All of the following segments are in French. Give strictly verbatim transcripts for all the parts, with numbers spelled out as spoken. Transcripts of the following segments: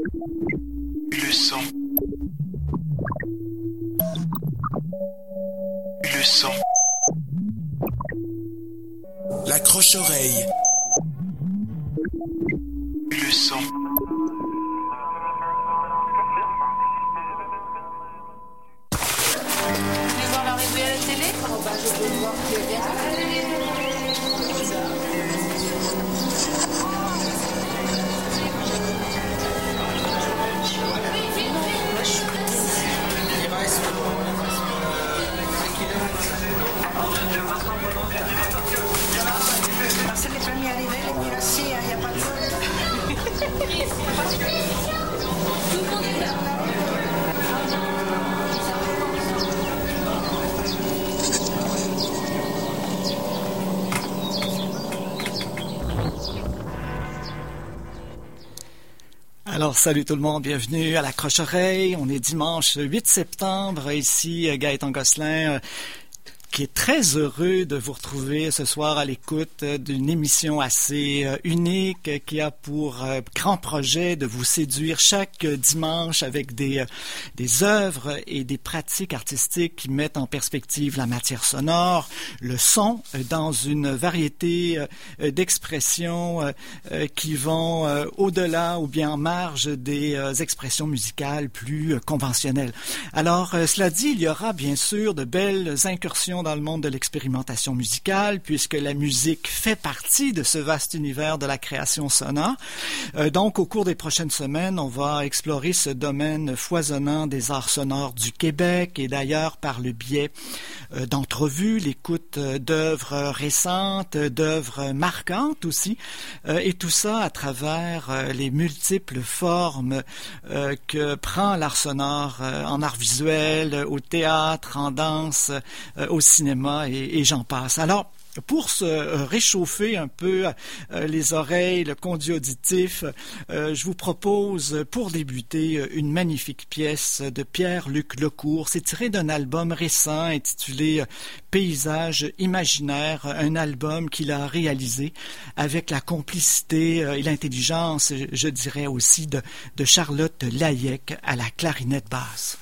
Le son. Le son. L'accroche-oreille. Le son. Vous voulez voir l'arrivée à la télé? Oh bah je veux voir qui est bien. C'est les premiers arrivés, les plus assis, il n'y a pas de Tout le monde est là. Alors, salut tout le monde, bienvenue à l'Accroche-Oreille. On est dimanche huit septembre, ici Gaëtan Gosselin, euh, qui est très heureux de vous retrouver ce soir à l'écoute d'une émission assez euh, unique qui a pour euh, grand projet de vous séduire chaque dimanche avec des, euh, des œuvres et des pratiques artistiques qui mettent en perspective la matière sonore, le son, euh, dans une variété euh, d'expressions euh, euh, qui vont euh, au-delà ou bien en marge des euh, expressions musicales plus euh, conventionnelles. Alors, euh, cela dit, il y aura bien sûr de belles incursions dans le monde de l'expérimentation musicale, puisque la musique fait partie de ce vaste univers de la création sonore. Euh, donc, au cours des prochaines semaines, on va explorer ce domaine foisonnant des arts sonores du Québec et d'ailleurs par le biais euh, d'entrevues, l'écoute euh, d'œuvres récentes, d'œuvres marquantes aussi, euh, et tout ça à travers euh, les multiples formes euh, que prend l'art sonore euh, en art visuel, au théâtre, en danse, euh, au cinéma et, et j'en passe. Alors, pour se réchauffer un peu euh, les oreilles, le conduit auditif, euh, je vous propose pour débuter une magnifique pièce de Pierre-Luc Lecourt. C'est tiré d'un album récent intitulé Paysages imaginaires, un album qu'il a réalisé avec la complicité euh, et l'intelligence, je dirais aussi, de, de Charlotte Layec à la clarinette basse.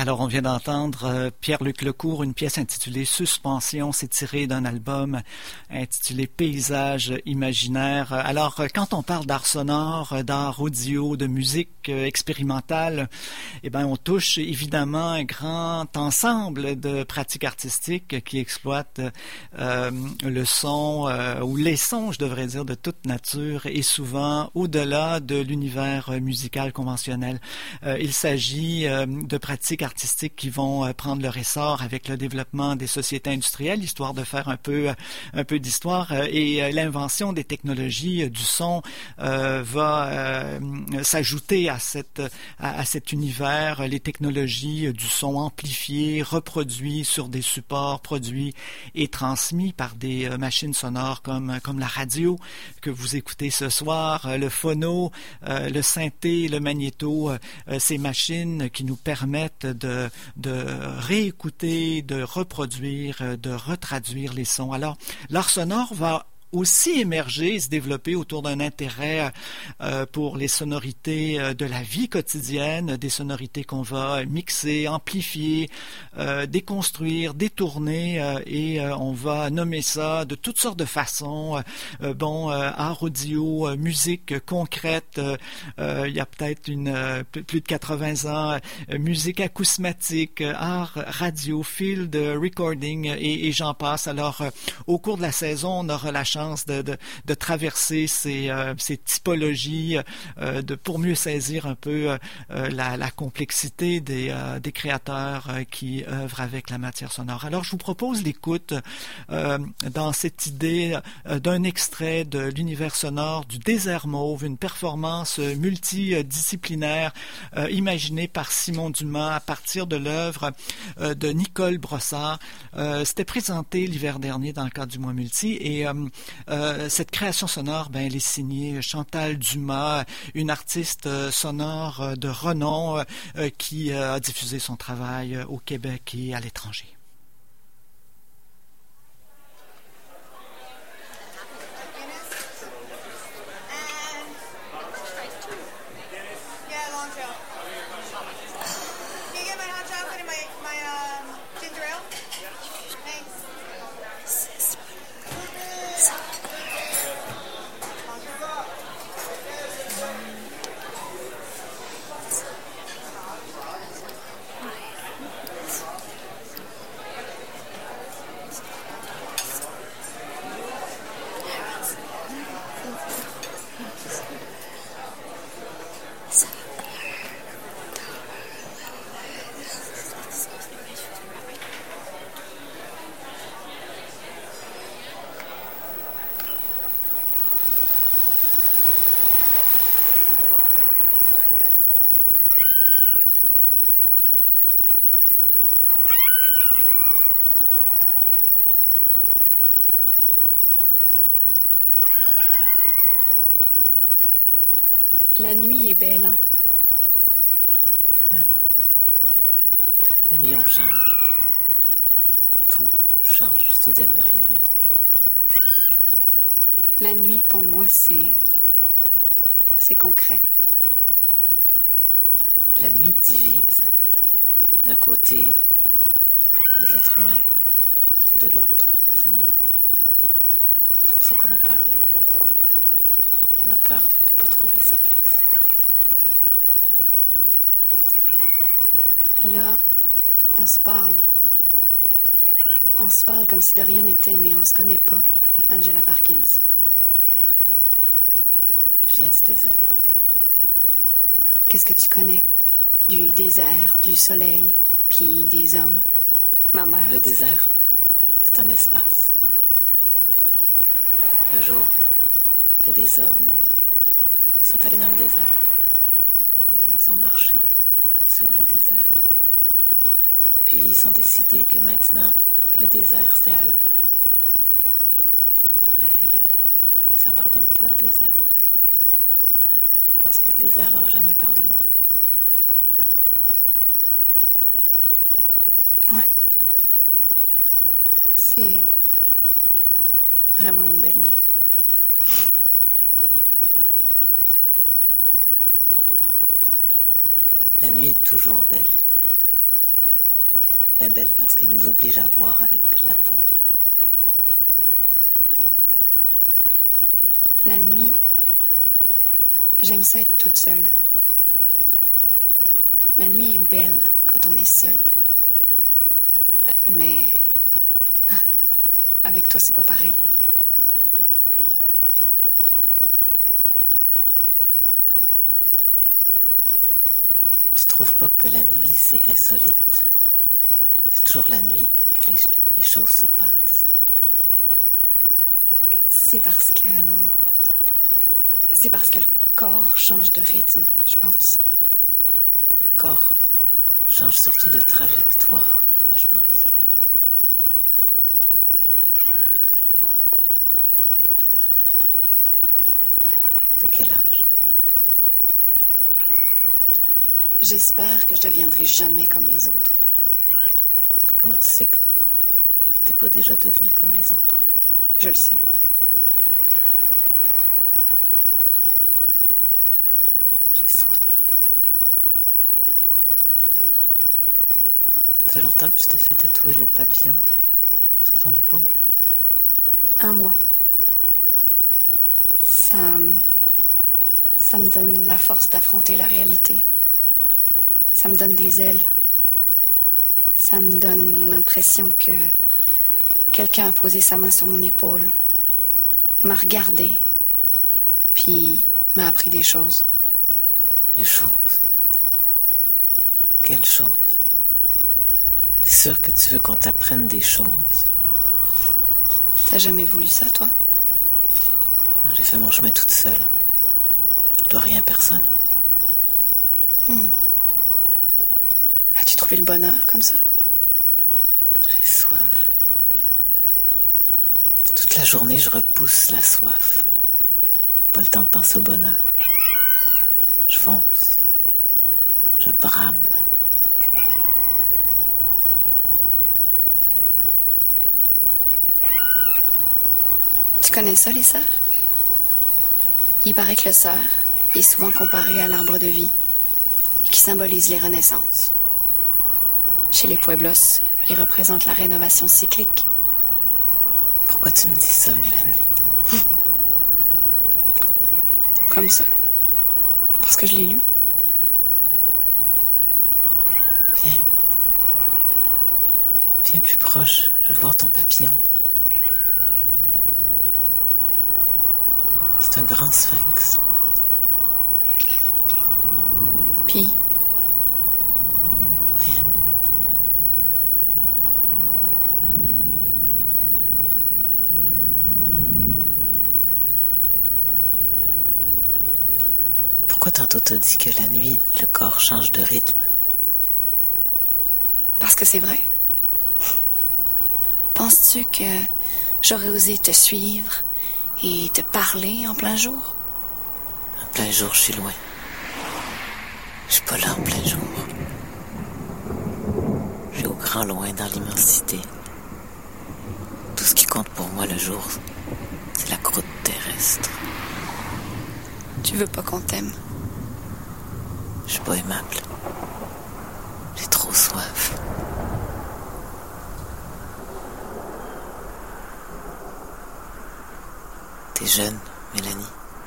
Alors, on vient d'entendre euh, Pierre-Luc Lecourt, une pièce intitulée Suspension. C'est tiré d'un album intitulé Paysages imaginaires. Alors, euh, quand on parle d'art sonore, euh, d'art audio, de musique euh, expérimentale, eh ben, on touche évidemment un grand ensemble de pratiques artistiques qui exploitent euh, le son, euh, ou les sons, je devrais dire, de toute nature, et souvent au-delà de l'univers musical conventionnel. Euh, il s'agit euh, de pratiques artistiques qui vont euh, prendre leur essor avec le développement des sociétés industrielles, histoire de faire un peu un peu d'histoire, euh, et euh, l'invention des technologies euh, du son euh, va euh, s'ajouter à cette à, à cet univers. Les technologies euh, du son amplifiées, reproduits sur des supports produits et transmis par des euh, machines sonores comme comme la radio que vous écoutez ce soir, euh, le phono, euh, le synthé, le magnéto, euh, ces machines qui nous permettent de, de réécouter, de reproduire, de retraduire les sons. Alors, l'art sonore va aussi émerger, se développer autour d'un intérêt euh, pour les sonorités euh, de la vie quotidienne, des sonorités qu'on va mixer, amplifier, euh, déconstruire, détourner, euh, et euh, on va nommer ça de toutes sortes de façons. Euh, bon, euh, art audio, euh, musique concrète, euh, euh, il y a peut-être une euh, plus de quatre-vingts ans, euh, musique acousmatique, euh, art radio, field recording, et, et j'en passe. Alors, euh, au cours de la saison, on aura la chance De, de, de traverser ces, euh, ces typologies euh, de, pour mieux saisir un peu euh, la, la complexité des, euh, des créateurs euh, qui œuvrent avec la matière sonore. Alors, je vous propose l'écoute euh, dans cette idée euh, d'un extrait de l'univers sonore du Désert Mauve, une performance multidisciplinaire euh, imaginée par Simon Dumas à partir de l'œuvre euh, de Nicole Brossard. Euh, C'était présenté l'hiver dernier dans le cadre du Mois Multi, et euh, Euh, cette création sonore, ben, elle est signée Chantal Dumas, une artiste euh, sonore euh, de renom euh, qui euh, a diffusé son travail euh, au Québec et à l'étranger. La nuit est belle, hein? Ouais. La nuit, on change. Tout change soudainement la nuit. La nuit, pour moi, c'est... c'est concret. La nuit divise. D'un côté, les êtres humains. De l'autre, les animaux. C'est pour ça qu'on a peur la nuit. On a peur de ne pas trouver sa place. Là, on se parle. On se parle comme si de rien n'était, mais on se connaît pas. Angela Parkins. Je viens du désert. Qu'est-ce que tu connais? Du désert, du soleil, puis des hommes. Ma mère... Le désert, c'est un espace. Un jour, il y a des hommes, ils sont allés dans le désert. Ils ont marché sur le désert. Puis ils ont décidé que maintenant, le désert, c'était à eux. Mais ça pardonne pas, le désert. Je pense que le désert leur a jamais pardonné. Ouais. C'est vraiment une belle nuit. La nuit est toujours belle. Elle est belle parce qu'elle nous oblige à voir avec la peau. La nuit, j'aime ça être toute seule. La nuit est belle quand on est seul. Mais avec toi, c'est pas pareil. Tu trouves pas que la nuit, c'est insolite? C'est toujours la nuit que les, les choses se passent. C'est parce que... C'est parce que le corps change de rythme, je pense. Le corps change surtout de trajectoire, moi, je pense. De quel âge? J'espère que je deviendrai jamais comme les autres. Comment tu sais que t'es pas déjà devenu comme les autres? Je le sais. J'ai soif. Ça fait longtemps que tu t'es fait tatouer le papillon sur ton épaule? Un mois. Ça... Ça me donne la force d'affronter la réalité. Ça me donne des ailes. Ça me donne l'impression que quelqu'un a posé sa main sur mon épaule, m'a regardé, puis m'a appris des choses. Des choses? Quelles choses? C'est sûr que tu veux qu'on t'apprenne des choses. T'as jamais voulu ça, toi? J'ai fait mon chemin toute seule. Je dois rien à personne. Hmm. As-tu trouvé le bonheur comme ça? J'ai soif. Toute la journée, je repousse la soif. Pas le temps de penser au bonheur. Je fonce. Je brame. Tu connais ça, les cerfs? Il paraît que le cerf est souvent comparé à l'arbre de vie, qui symbolise les renaissances. Chez les Pueblos, il représente la rénovation cyclique. Pourquoi tu me dis ça, Mélanie? Comme ça. Parce que je l'ai lu. Viens. Viens plus proche. Je veux voir ton papillon. C'est un grand sphinx. Puis? Rien. Pourquoi tantôt t'as dit que la nuit, le corps change de rythme? Parce que c'est vrai. Penses-tu que j'aurais osé te suivre et te parler en plein jour? En plein jour, je suis loin. Je suis pas là en plein jour. Je suis au grand loin dans l'immensité. Tout ce qui compte pour moi le jour, c'est la croûte terrestre. Tu veux pas qu'on t'aime? Je suis pas aimable. J'ai trop soif. T'es jeune, Mélanie.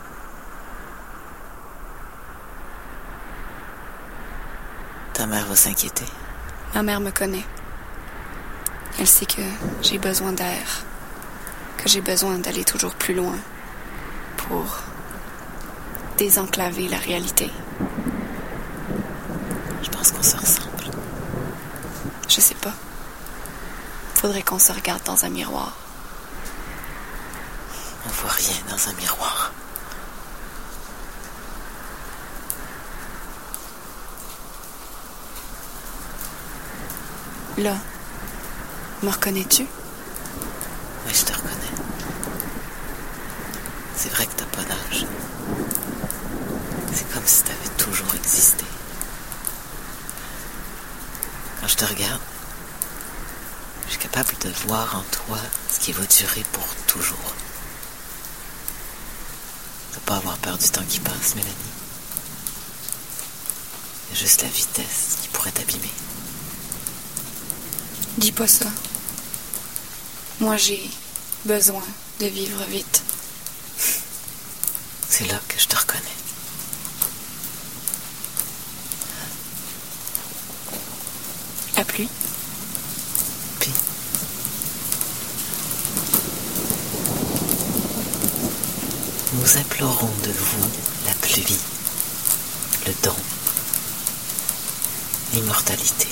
Ta mère va s'inquiéter. Ma mère me connaît. Elle sait que j'ai besoin d'air, que j'ai besoin d'aller toujours plus loin pour désenclaver la réalité. Je pense qu'on se ressemble. Je sais pas. Faudrait qu'on se regarde dans un miroir. On voit rien dans un miroir. Là, me reconnais-tu? Oui, je te reconnais. C'est vrai que t'as pas d'âge. C'est comme si t'avais toujours existé. Quand je te regarde, je suis capable de voir en toi ce qui va durer pour toujours. Ne pas avoir peur du temps qui passe, Mélanie. Il y a juste la vitesse qui pourrait t'abîmer. Dis pas ça. Moi, j'ai besoin de vivre vite. C'est là que je te reconnais. La pluie. Puis, nous implorons de vous la pluie, le don, l'immortalité.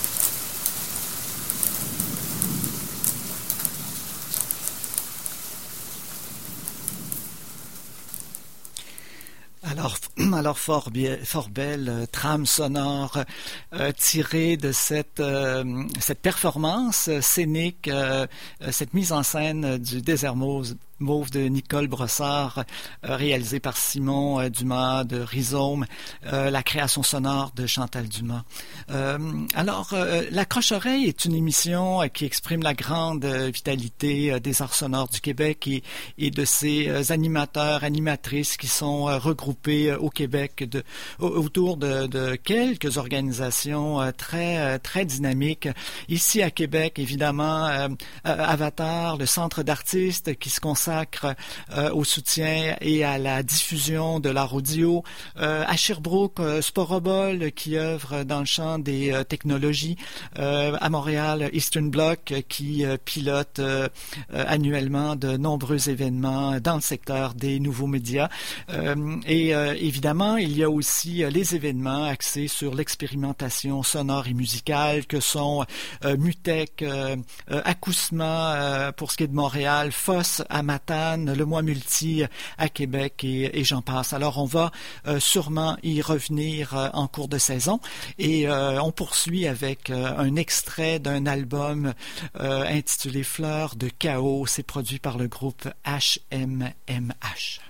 Alors, alors fort, bien, fort belle euh, trame sonore euh, tirée de cette, euh, cette performance scénique, euh, cette mise en scène du Désert Mauve, Mauve de Nicole Brossard, euh, réalisée par Simon euh, Dumas de Rhizome, euh, la création sonore de Chantal Dumas. Euh, alors, euh, La Croche-Oreille est une émission euh, qui exprime la grande euh, vitalité euh, des arts sonores du Québec et, et de ses euh, animateurs, animatrices qui sont euh, regroupés euh, au Québec de, autour de, de quelques organisations euh, très, euh, très dynamiques. Ici à Québec, évidemment, euh, Avatar, le centre d'artistes qui se consacre Euh, au soutien et à la diffusion de l'art audio. Euh, à Sherbrooke, euh, Sporobol qui œuvre dans le champ des euh, technologies. Euh, à Montréal, Eastern Bloc qui euh, pilote euh, euh, annuellement de nombreux événements dans le secteur des nouveaux médias. Euh, et euh, évidemment, il y a aussi euh, les événements axés sur l'expérimentation sonore et musicale que sont euh, Mutec, euh, euh, Acousma euh, pour ce qui est de Montréal, F O S à Matane, le Mois Multi à Québec et, et j'en passe. Alors on va euh, sûrement y revenir euh, en cours de saison et euh, on poursuit avec euh, un extrait d'un album euh, intitulé Fleurs de chaos. C'est produit par le groupe H M M H.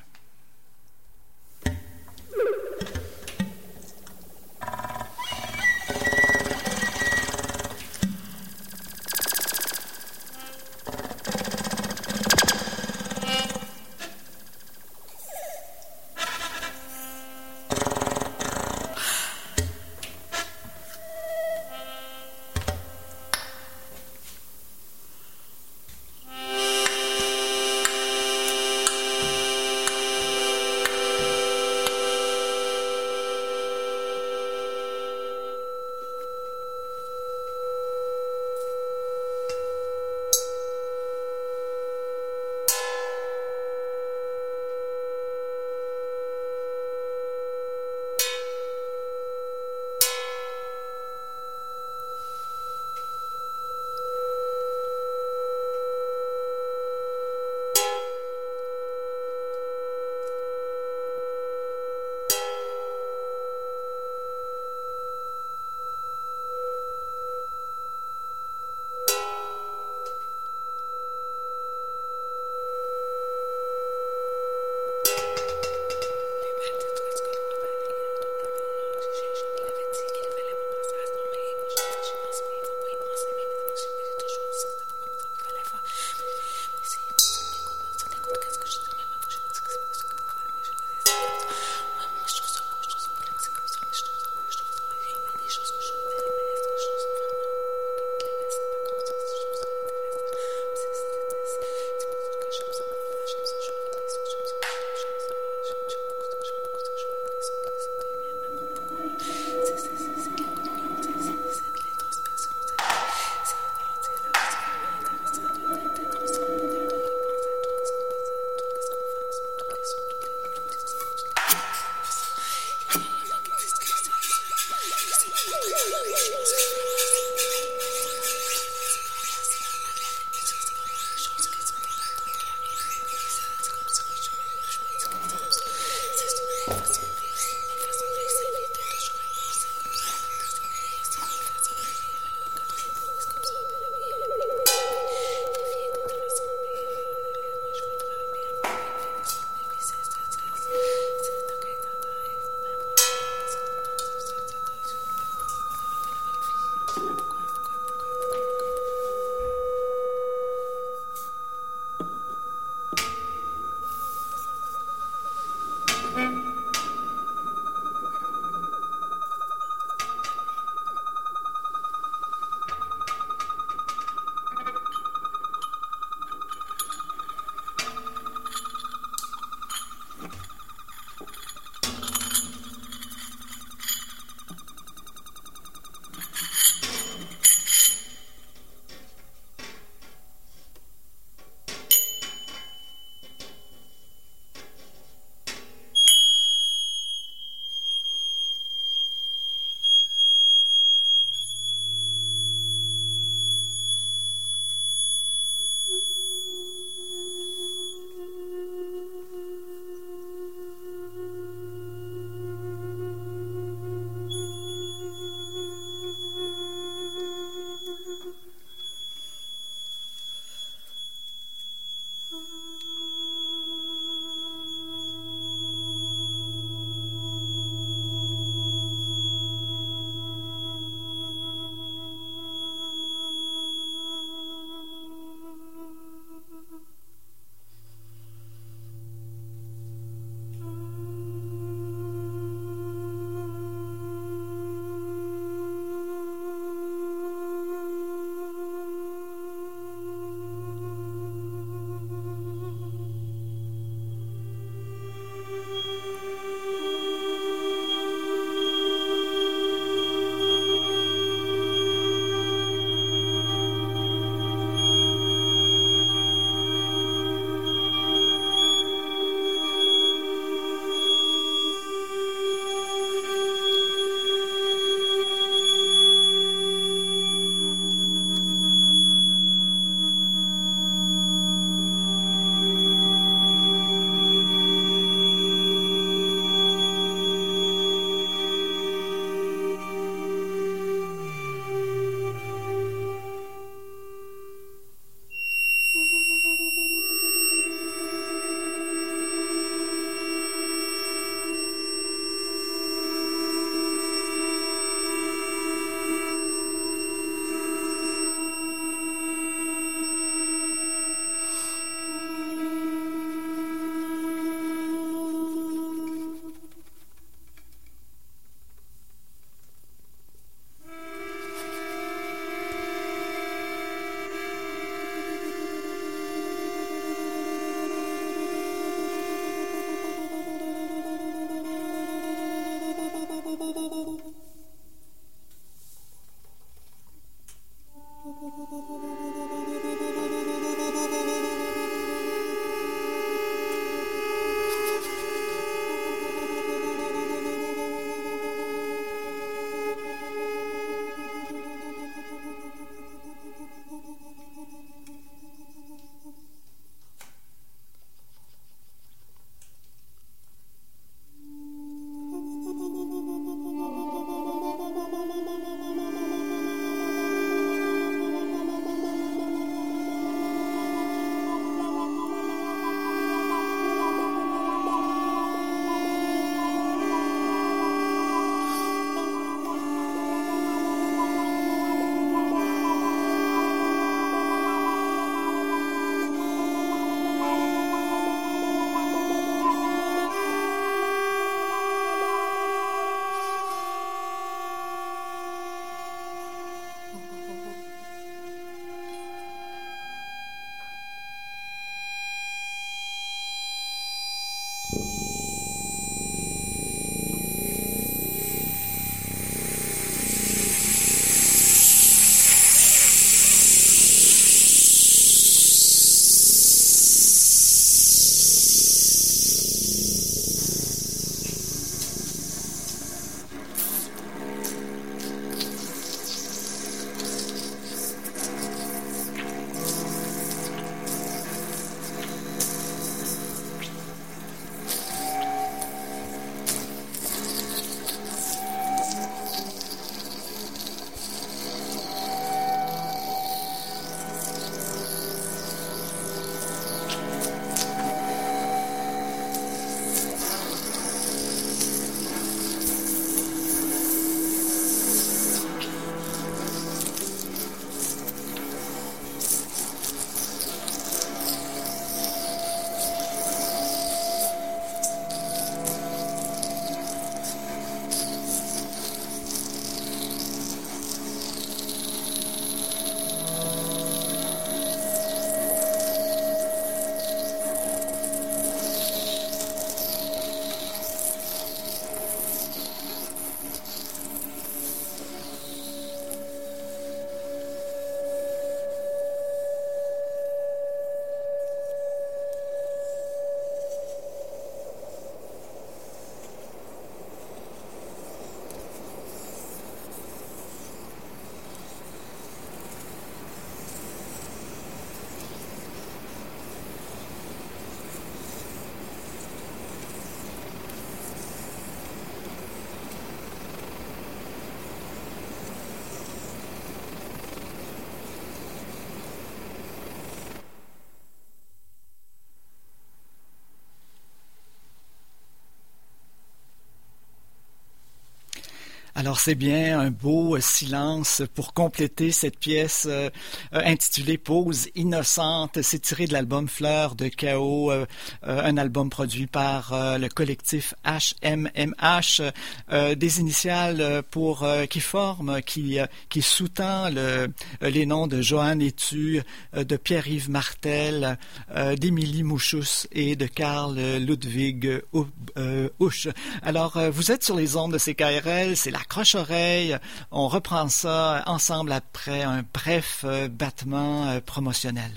Alors c'est bien un beau euh, silence pour compléter cette pièce euh, euh, intitulée Pause innocente. C'est tiré de l'album Fleurs de Chaos, euh, euh, un album produit par euh, le collectif H M M H, euh, des initiales pour euh, qui forment, qui euh, qui sous-tend le, euh, les noms de Joanne Etu, euh, de Pierre-Yves Martel, euh, d'Émilie Mouchous et de Karl Ludwig euh, Husch. Alors euh, vous êtes sur les ondes de C K R L, c'est la Croche-Oreille. On reprend ça ensemble après un bref euh, battement euh, promotionnel.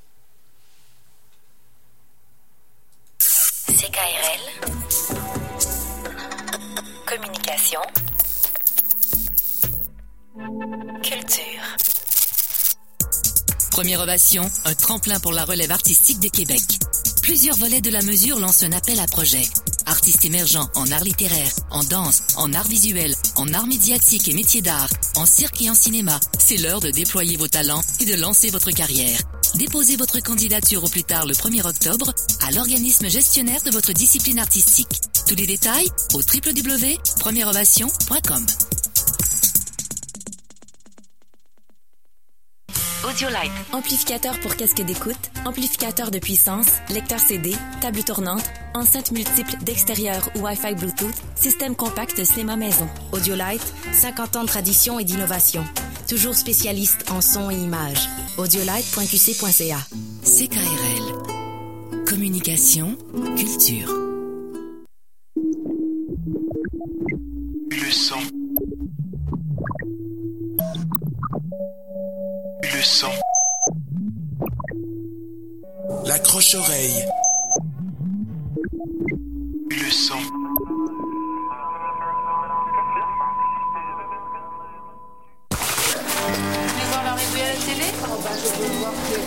C K R L, communication, culture. Première Ovation, un tremplin pour la relève artistique de Québec. Plusieurs volets de la mesure lancent un appel à projet. Artistes émergents en art littéraire, en danse, en art visuel, en art médiatique et métiers d'art, en cirque et en cinéma. C'est l'heure de déployer vos talents et de lancer votre carrière. Déposez votre candidature au plus tard le premier octobre à l'organisme gestionnaire de votre discipline artistique. Tous les détails au w w w point première ovation point com. Audiolite. Amplificateur pour casque d'écoute, amplificateur de puissance, lecteur C D, table tournante, enceinte multiple d'extérieur ou Wi-Fi Bluetooth, système compact de cinéma maison. Audiolite, cinquante ans de tradition et d'innovation. Toujours spécialiste en son et image. audiolite point q c point c a. C K R L. Communication, culture. Le son. Le son. La Croche-Oreille. Le son. Tu veux voir l'arrivée à la télé? Oh bah je veux voir que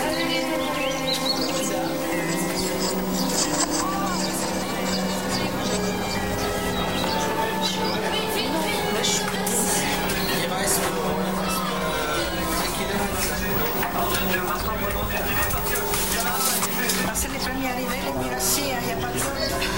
C'est les premiers arrivés, les mieux assis, il n'y a pas de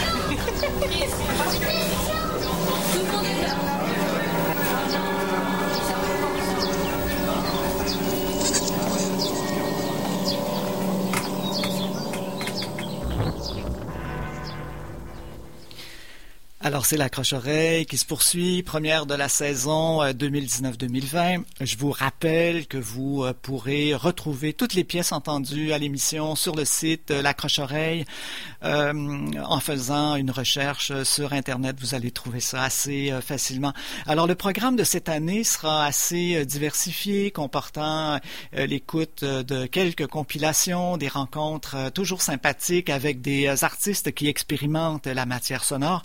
Alors, c'est la Croche-Oreille qui se poursuit, première de la saison deux mille dix-neuf deux mille vingt. Je vous rappelle que vous pourrez retrouver toutes les pièces entendues à l'émission sur le site La Croche-Oreille. Euh, en faisant une recherche sur Internet, vous allez trouver ça assez euh, facilement. Alors, le programme de cette année sera assez euh, diversifié, comportant euh, l'écoute de quelques compilations, des rencontres euh, toujours sympathiques avec des euh, artistes qui expérimentent la matière sonore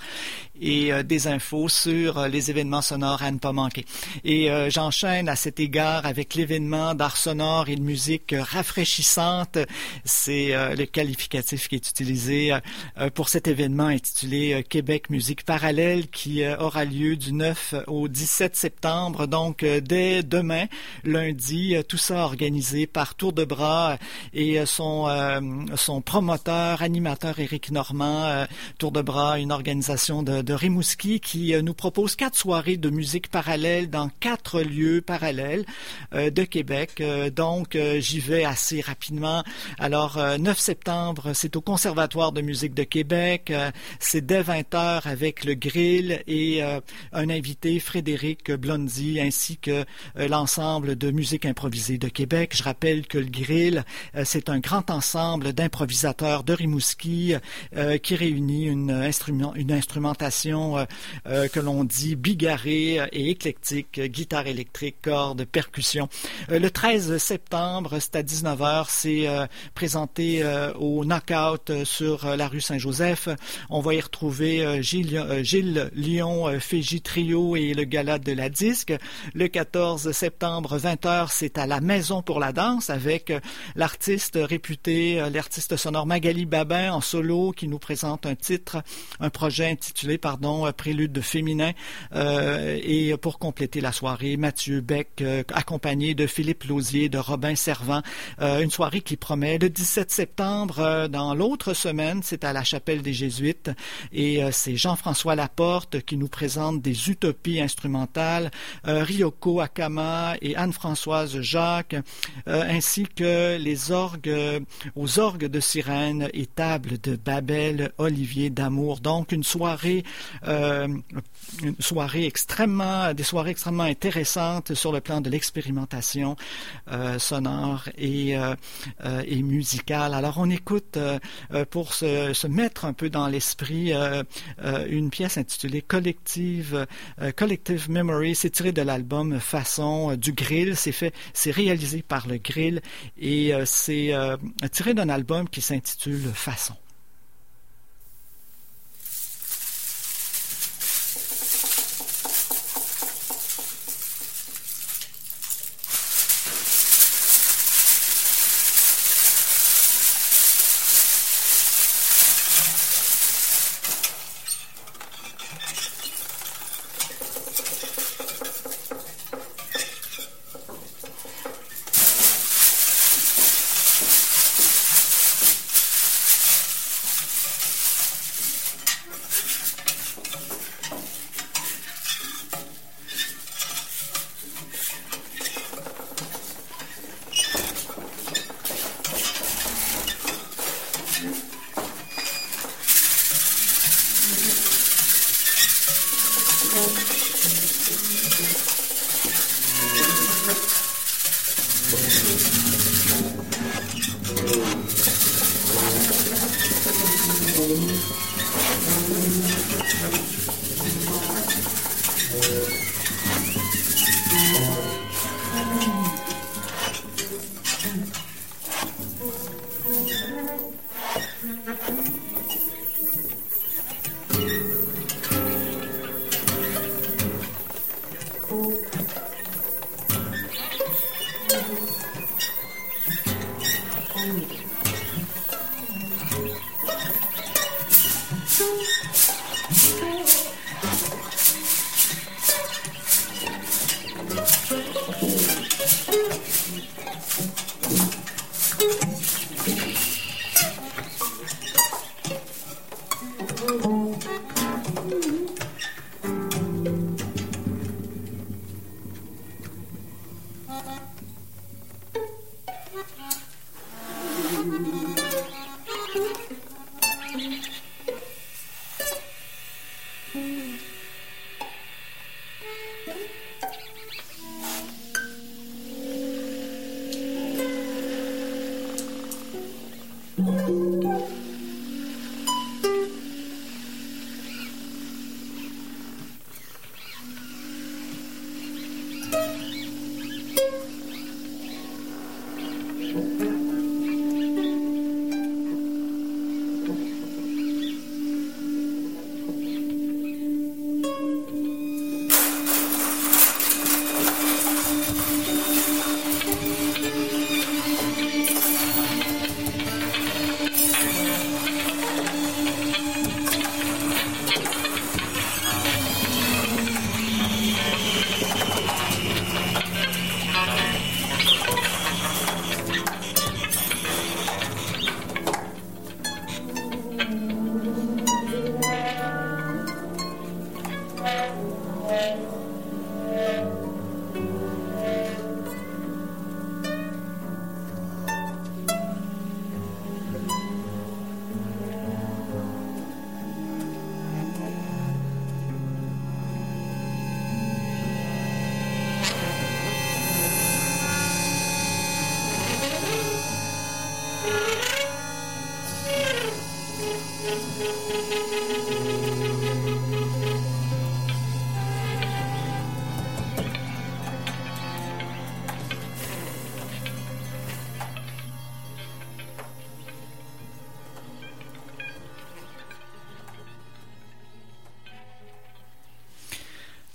et euh, des infos sur euh, les événements sonores à ne pas manquer. Et euh, j'enchaîne à cet égard avec l'événement d'art sonore et de musique euh, rafraîchissante. C'est euh, le qualificatif qui est utilisé euh, pour cet événement intitulé euh, Québec Musique Parallèle qui euh, aura lieu du neuf au dix-sept septembre, donc euh, dès demain, lundi. Euh, tout ça organisé par Tour de Bras et euh, son, euh, son promoteur, animateur Éric Normand. Euh, Tour de Bras, une organisation de, de Rimouski qui euh, nous propose quatre soirées de musique parallèle dans quatre lieux parallèles euh, de Québec. Euh, donc, euh, j'y vais assez rapidement. Alors, euh, neuf septembre, c'est au Conservatoire de musique de Québec. Euh, c'est dès vingt heures avec le grill et euh, un invité, Frédéric Blondy, ainsi que euh, l'ensemble de musique improvisée de Québec. Je rappelle que le grill, euh, c'est un grand ensemble d'improvisateurs de Rimouski euh, qui réunit une, instrument, une instrumentation euh, euh, que l'on dit bigarrée et éclectique, guitare électrique, cordes, percussions. Euh, le treize septembre, c'est à dix-neuf heures, c'est euh, présenté euh, au Knockout euh, sur euh, la rue Saint-Joseph. On va y retrouver euh, Gilles, euh, Gilles Lyon, euh, Fégi Trio et le Gala de la Disque. Le quatorze septembre, vingt heures, c'est à la Maison pour la danse avec euh, l'artiste réputé, euh, l'artiste sonore Magali Babin en solo qui nous présente un titre, un projet intitulé par pardon, prélude féminin. Euh, et pour compléter la soirée, Mathieu Beck, euh, accompagné de Philippe Lausier, de Robin Servant. Euh, une soirée qui promet le dix-sept septembre, euh, dans l'autre semaine, c'est à la Chapelle des Jésuites. Et euh, c'est Jean-François Laporte qui nous présente des utopies instrumentales, euh, Ryoko Akama et Anne-Françoise Jacques, euh, ainsi que les orgues, euh, aux orgues de sirène et tables de Babel, Olivier Damour. Donc une soirée, euh, une soirée extrêmement, des soirées extrêmement intéressantes sur le plan de l'expérimentation euh, sonore et, euh, euh, et musicale. Alors on écoute euh, pour se, se mettre un peu dans l'esprit euh, euh, une pièce intitulée Collective, euh, Collective Memory. C'est tiré de l'album Façon euh, du Grill. C'est fait, c'est réalisé par le Grill et euh, c'est euh, tiré d'un album qui s'intitule Façon.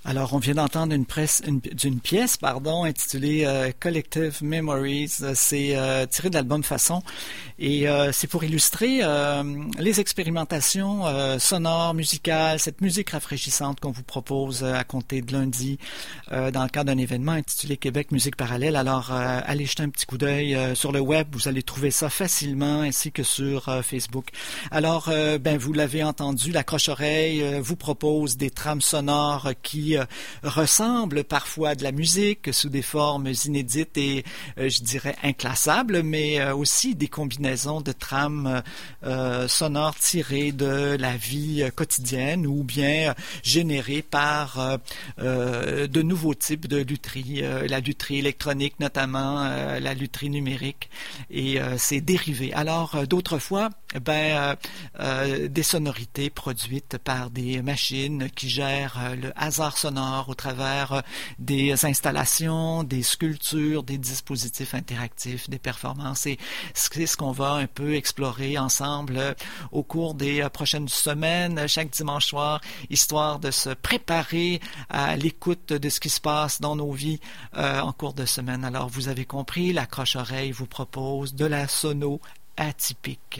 Alors, on vient d'entendre une, presse, une, d'une pièce pardon, intitulée euh, Collective Memories. C'est euh, tiré de l'album Façon et euh, c'est pour illustrer euh, les expérimentations euh, sonores, musicales, cette musique rafraîchissante qu'on vous propose euh, à compter de lundi euh, dans le cadre d'un événement intitulé Québec Musique Parallèle. Alors, euh, allez jeter un petit coup d'œil euh, sur le web. Vous allez trouver ça facilement ainsi que sur euh, Facebook. Alors, euh, ben vous l'avez entendu, la Croche-Oreille euh, vous propose des trames sonores qui euh, ressemblent parfois à de la musique sous des formes inédites et, euh, je dirais, inclassables, mais euh, aussi des combinaisons de trames euh, sonores tirées de la vie euh, quotidienne ou bien euh, générées par euh, euh, de nouveaux types de lutherie, euh, la lutherie électronique notamment, euh, la lutherie numérique et euh, ses dérivés. Alors, euh, d'autres fois, ben, euh, euh, des sonorités produites par des machines qui gèrent euh, le hasard sonore au travers euh, des installations, des sculptures, des dispositifs interactifs, des performances. Et c'est ce qu'on va un peu explorer ensemble euh, au cours des euh, prochaines semaines, chaque dimanche soir, histoire de se préparer à l'écoute de ce qui se passe dans nos vies euh, en cours de semaine. Alors, vous avez compris, la Croche-Oreille vous propose de la sono atypique.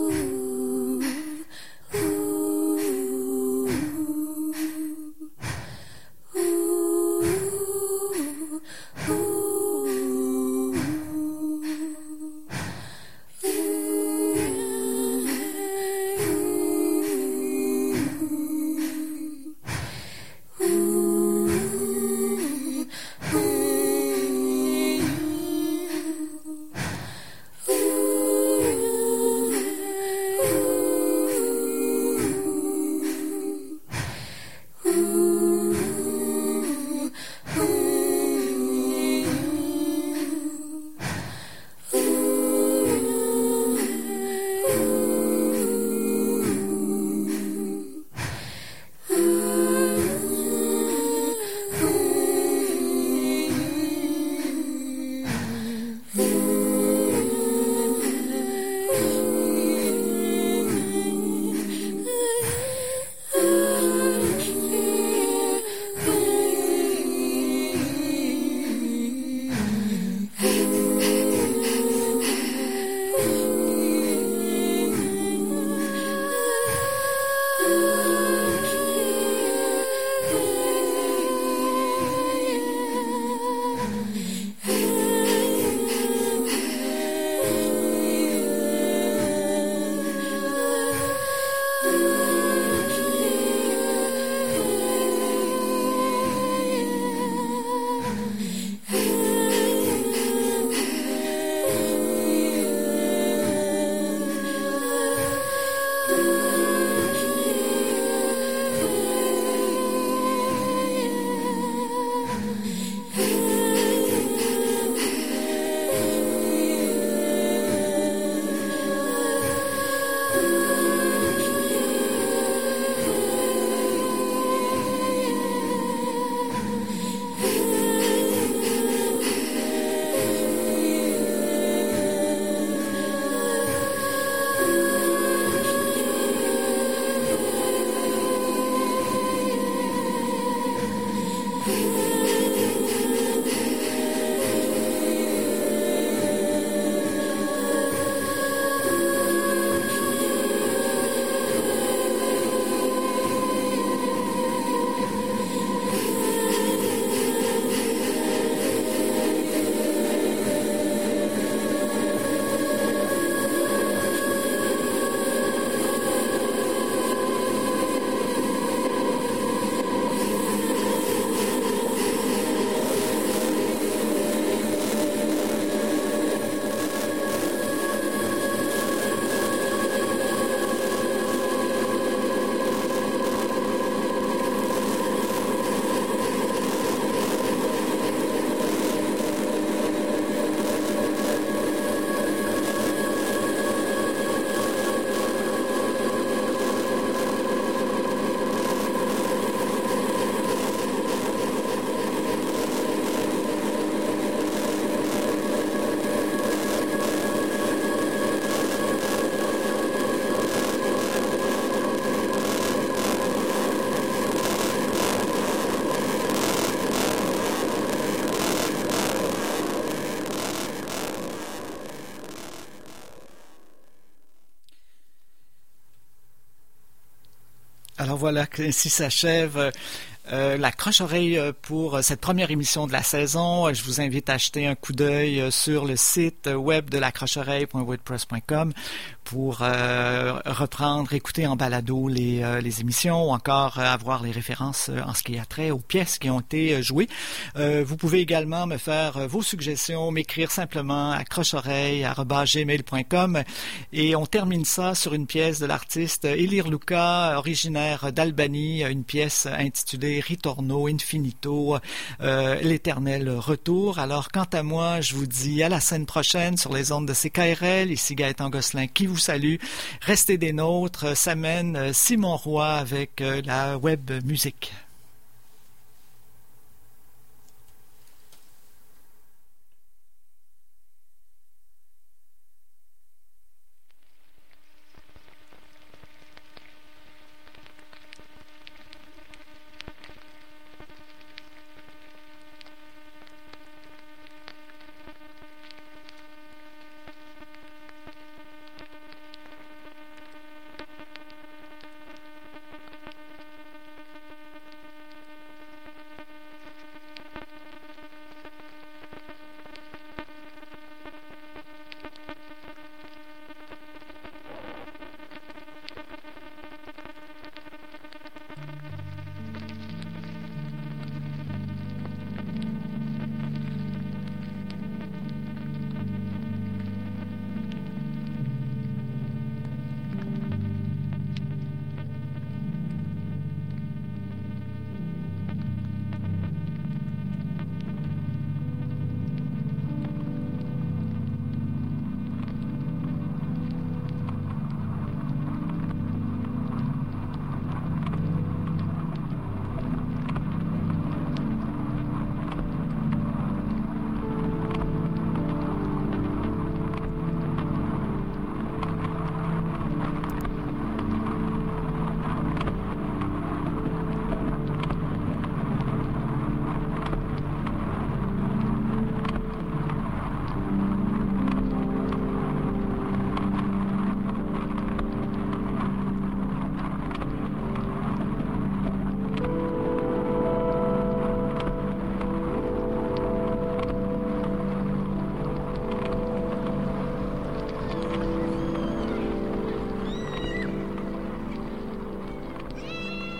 Alors voilà, ainsi s'achève euh, la croche-oreille pour cette première émission de la saison. Je vous invite à jeter un coup d'œil sur le site web de la croche-oreille point wordpress point com pour euh, reprendre, écouter en balado les, euh, les émissions ou encore euh, avoir les références euh, en ce qui a trait aux pièces qui ont été euh, jouées. Euh, vous pouvez également me faire euh, vos suggestions, m'écrire simplement à croche-oreille arobase gmail point com et on termine ça sur une pièce de l'artiste Ilir Luca, originaire d'Albanie, une pièce intitulée Ritorno Infinito, euh, l'éternel retour. Alors quant à moi, je vous dis à la semaine prochaine sur les ondes de C K R L. Ici Gaëtan Gosselin qui vous salue. Restez des nôtres. Ça mène Simon Roy avec la web musique.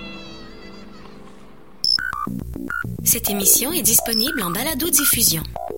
Cette émission est disponible en balado-diffusion.